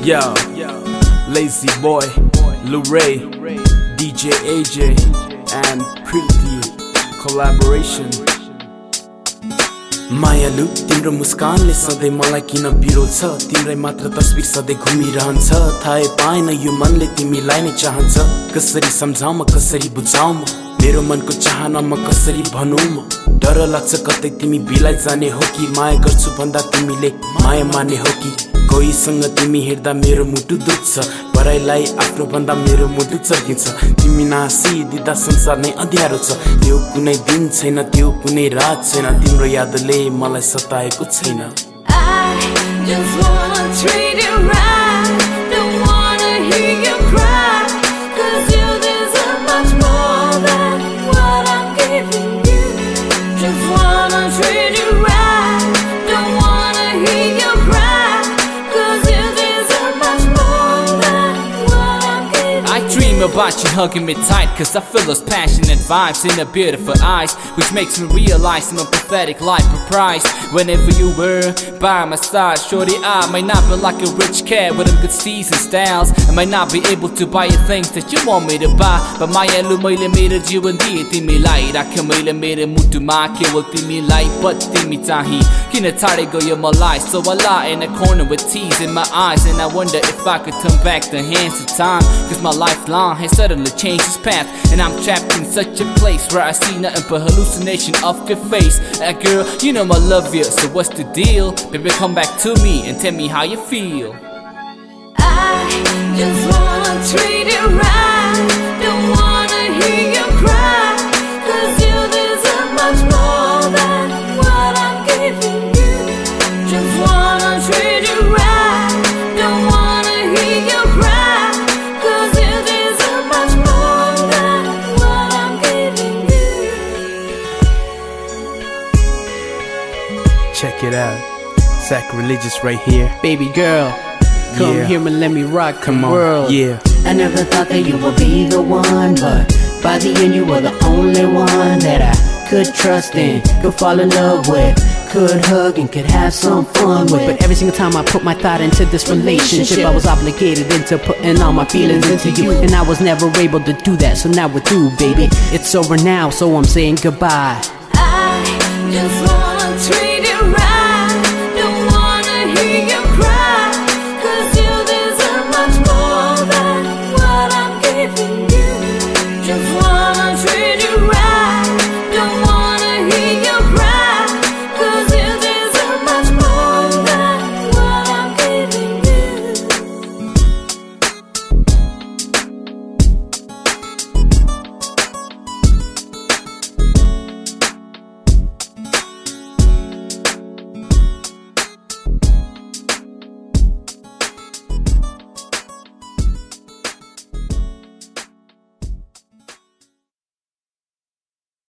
Yo, Lazy Boy, Lou Ray, DJ AJ, and Preeti collaboration. मायालु तिम्रो मुस्कानले सधैँ मलाई किन पिरोल्छ, तिम्रै मात्र तस्बिर सधैँ घुमिरहन्छ। थाहै पाएन यो मनले तिमीलाई नै चाहन्छ। कसरी सम्झाऊ म, कसरी बुझाऊ म, मेरो मनको चाहना म कसरी भनौँ म। डर लाग्छ कतै तिमी बिलाइ जाने हो कि, माया गर्छु भन्दा तिमीले माया माने हो कि। कोहीसँग तिमी हेर्दा मेरो मुटु दुख्छ, पराइलाई आफ्नो भन्दा मेरो मुटु चर्किन्छ। तिमी नासिदिँदा संसार नै अँध्यारो छ, त्यो कुनै दिन छैन, त्यो कुनै रात छैन, तिम्रो यादले मलाई सताएको छैन। About you hugging me tight, cause I feel those passionate vibes in your beautiful eyes, which makes me realize I'm a pathetic life for price. Whenever you were by my side, shorty, I might not be like a rich cat with them good steeds and styles. I might not be able to buy you things that you want me to buy, but मायालु मैले मेरो जीवन दिए तिमीलाई, राख्यो मैले मेरो मुटुमा केवल तिमीलाई। But तिमी चाहिँ किन छाडे गयो मलाई? So I lie in a corner with tears in my eyes, and I wonder if I could turn back the hands of time, cause my lifeline has suddenly changed its path, and I'm trapped in such a place where I see nothing but hallucination of your face. Girl, you know I love you, so what's the deal? Baby, come back to me and tell me how you feel. I just wanna treat you right, don't wanna hear you cry, cause you deserve much more than what I'm giving you. Just wanna treat you right, don't wanna hear you cry, cause you deserve much more than what I'm giving you. Check it out, Sacrilegious right here. Baby girl, come here and let me rock the world. Yeah. I never thought that you would be the one, but by the end you were the only one that I could trust in, could fall in love with, could hug and could have some fun with. But every single time I put my thought into this relationship, I was obligated into putting all my feelings into you, and I was never able to do that, so now we're through, baby. It's over now, so I'm saying goodbye. I just wanna treat you right, don't wanna hear you cry, cause you deserve much more than what I'm giving you. Just